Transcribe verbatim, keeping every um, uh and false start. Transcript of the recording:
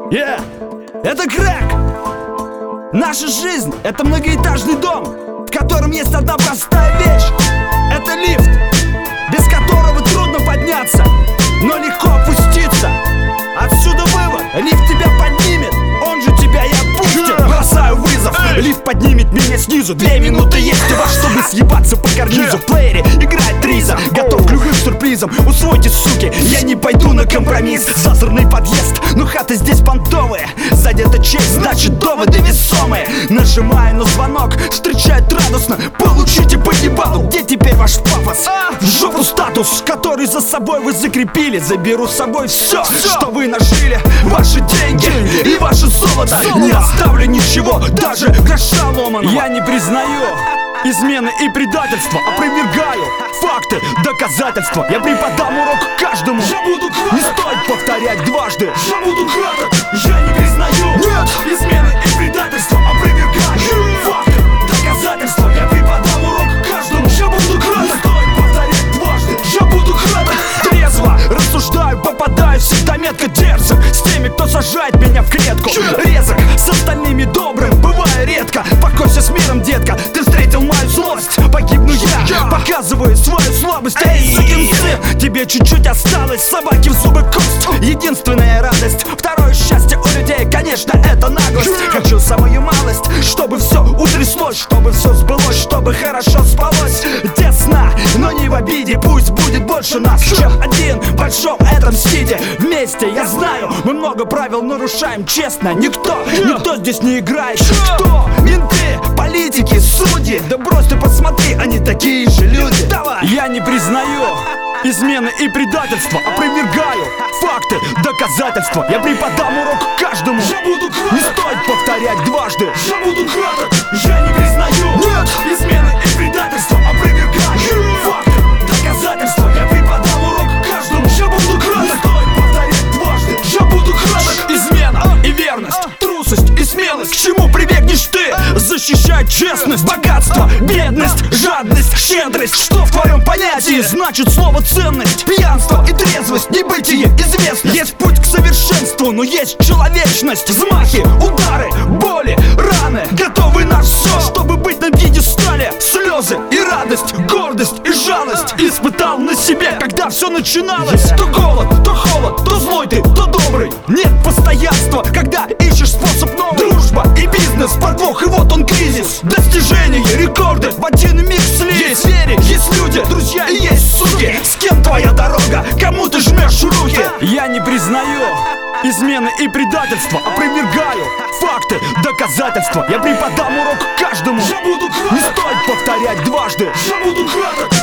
Yeah. Это Крэк. Наша жизнь — это многоэтажный дом, в котором есть одна простая вещь. Это лифт, без которого трудно подняться, но легко опуститься. Отсюда вывод: лифт тебя поднимет, он же тебя и опустит. Бросаю вызов, лифт поднимет меня снизу. Две минуты есть у вас, чтобы съебаться по карнизу. В плеере играет Риза, готов к любым сюрпризам. Усвойте, суки, я не пойду на компромисс. Зазорный подъезд, но хаты здесь понтовые. Сзади это честь, значит доводы весомые. Нажимаю на звонок, встречают радостно: получите по ебалу. Где теперь ваш пафос? В жопу статус, который за собой вы закрепили. Заберу с собой все, что вы нажили. Ваши деньги и ваше золото. Не оставлю ничего, даже гроша ломаного. Я не признаю измены и предательства, опровергаю факты, доказательства. Я преподам урок каждому. Я буду краток. Не стоит повторять дважды. Я буду краток. Я не признаю Нет. измены и предательства, опровергаю факты, доказательства. Я преподам урок каждому. Я буду краток. Не стоит повторять дважды. Я буду краток. Трезво рассуждаю, попадаю всегда метко дерзок с теми, кто сажает меня в клетку. Резок с остальными добрым бываю редко. Покойся с миром, детка, ты встретил мою злость. Погибну я, показываю свою слабость. Эй, сукин сын, тебе чуть-чуть осталось. Собаки в зубы кость, единственная радость. Второе счастье у людей, конечно, это наглость. Хочу самую малость, чтобы все утряслось, чтобы все сбылось, чтобы хорошо спалось. Тесно, но не в обиде, пусть будет больше нас, чем один в большом этом сиде. Вместе, я знаю, мы много правил нарушаем, честно. Никто, никто здесь не играет. Кто? Менты, политики, судьи. Да брось ты, посмотри, они такие же люди. Давай. Я не признаю измены и предательства, опровергаю факты, доказательства. Я преподам урок каждому. Я буду краток. Не стоит повторять дважды. Я буду краток. Я не признаю Нет. измены и предательства, опровергаю факты, доказательства. Я преподам урок каждому. Я буду краток. Не стоит повторять дважды. Я буду краток. Измена и верность, трусость и смелость. К чему прибегнешь ты? Защищать честность, богатство, бедность, жадность, щедрость. Что в твоем понятии значит слово ценность? Пьянство и трезвость, небытие, известность. Есть путь к совершенству, но есть человечность. Взмахи, удары, боли, раны. Готовы на все, чтобы быть на пьедестале. Слезы и радость, гордость и жалость испытал на себе, когда все начиналось. То голод, то холод, то злой ты, то добрый. Нет постоянства, когда ищешь способ новый. Дружба и бизнес, подвох, и вот он кризис. Достижения, рекорды в один миг слились. Есть звери, есть люди, друзья и есть суки. С кем твоя дорога, кому ты жмешь руки? Я не признаю измены и предательства, опровергаю факты, доказательства. Я преподам урок каждому. Я буду краток. Не стоит повторять дважды. Я буду краток.